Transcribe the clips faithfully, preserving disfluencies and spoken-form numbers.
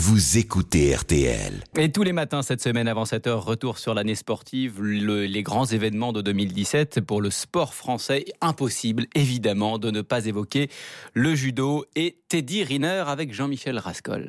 vous écoutez R T L. Et tous les matins cette semaine avant sept heures, retour sur l'année sportive, le, les grands événements de deux mille dix-sept pour le sport français. Impossible évidemment de ne pas évoquer le judo et Teddy Riner avec Jean-Michel Rascol.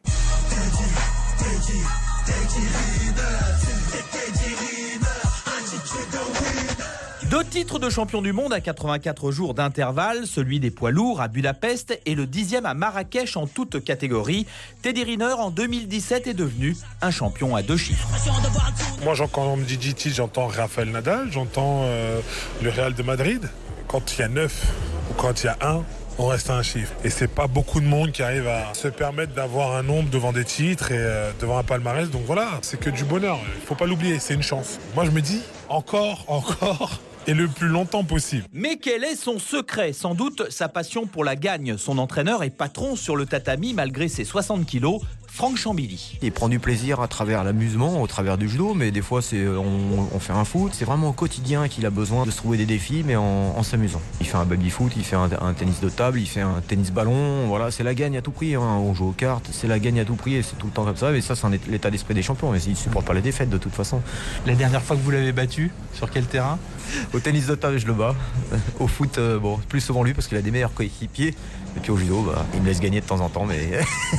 Deux titres de champion du monde à quatre-vingt-quatre jours d'intervalle, celui des poids lourds à Budapest et le dixième à Marrakech en toute catégorie. Teddy Riner en deux mille dix-sept est devenu un champion à deux chiffres. Moi, quand on me dit G T, j'entends Rafael Nadal, j'entends euh, le Real de Madrid. Quand il y a neuf ou quand il y a un, on reste à un chiffre. Et c'est pas beaucoup de monde qui arrive à se permettre d'avoir un nombre devant des titres et euh, devant un palmarès. Donc voilà, c'est que du bonheur. Il faut pas l'oublier, c'est une chance. Moi, je me dis encore, encore... et le plus longtemps possible. Mais quel est son secret ? Sans doute sa passion pour la gagne. Son entraîneur et patron sur le tatami malgré ses soixante kilos, Franck Chambilly. Il prend du plaisir à travers l'amusement, au travers du judo, mais des fois c'est, on, on fait un foot. C'est vraiment au quotidien qu'il a besoin de se trouver des défis, mais en, en s'amusant. Il fait un baby-foot, il fait un, un tennis de table, il fait un tennis-ballon. Voilà, c'est la gagne à tout prix. Hein. On joue aux cartes, c'est la gagne à tout prix et c'est tout le temps comme ça. Mais ça, c'est un, l'état d'esprit des champions. Mais il ne supporte pas les défaites de toute façon. La dernière fois que vous l'avez battu, sur quel terrain ? Au tennis de table, je le bats. Au foot, euh, bon, plus souvent lui parce qu'il a des meilleurs coéquipiers. Et puis au judo, bah, il me laisse gagner de temps en temps, mais...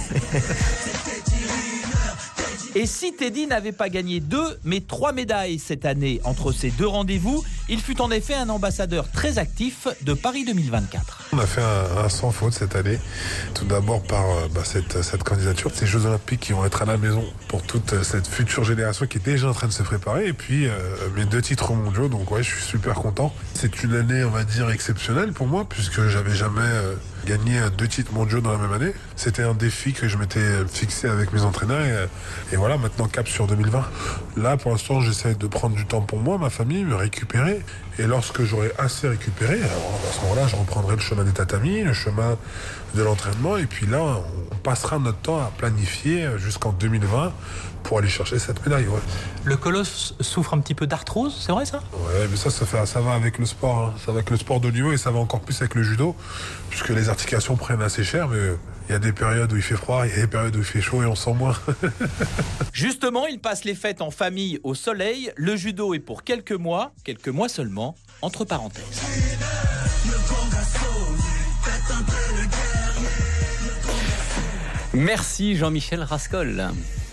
Et si Teddy n'avait pas gagné deux, mais trois médailles cette année entre ces deux rendez-vous, il fut en effet un ambassadeur très actif de Paris deux mille vingt-quatre. On a fait un, un sans faute cette année, tout d'abord par bah, cette, cette candidature, ces Jeux Olympiques qui vont être à la maison pour toute cette future génération qui est déjà en train de se préparer, et puis euh, mes deux titres mondiaux, donc ouais, je suis super content. C'est une année, on va dire, exceptionnelle pour moi, puisque j'avais jamais euh, gagné deux titres mondiaux dans la même année. C'était un défi que je m'étais fixé avec mes entraîneurs, et, et voilà, maintenant cap sur deux mille vingt. Là, pour l'instant, j'essaie de prendre du temps pour moi, ma famille, me récupérer, et lorsque j'aurai assez récupéré, alors à ce moment-là, je reprendrai le chemin des tatamis, le chemin de l'entraînement, et puis là, on passera notre temps à planifier jusqu'en deux mille vingt pour aller chercher cette médaille. Ouais. Le colosse souffre un petit peu d'arthrose, c'est vrai ça ? Ouais, mais ça, ça, fait, ça va avec le sport, hein. Ça va avec le sport de haut niveau et ça va encore plus avec le judo, puisque les articulations prennent assez cher, mais il y a des périodes où il fait froid, il y a des périodes où il fait chaud et on sent moins. Justement, il passe les fêtes en famille au soleil. Le judo est pour quelques mois, quelques mois seulement, entre parenthèses. Merci Jean-Michel Rascol.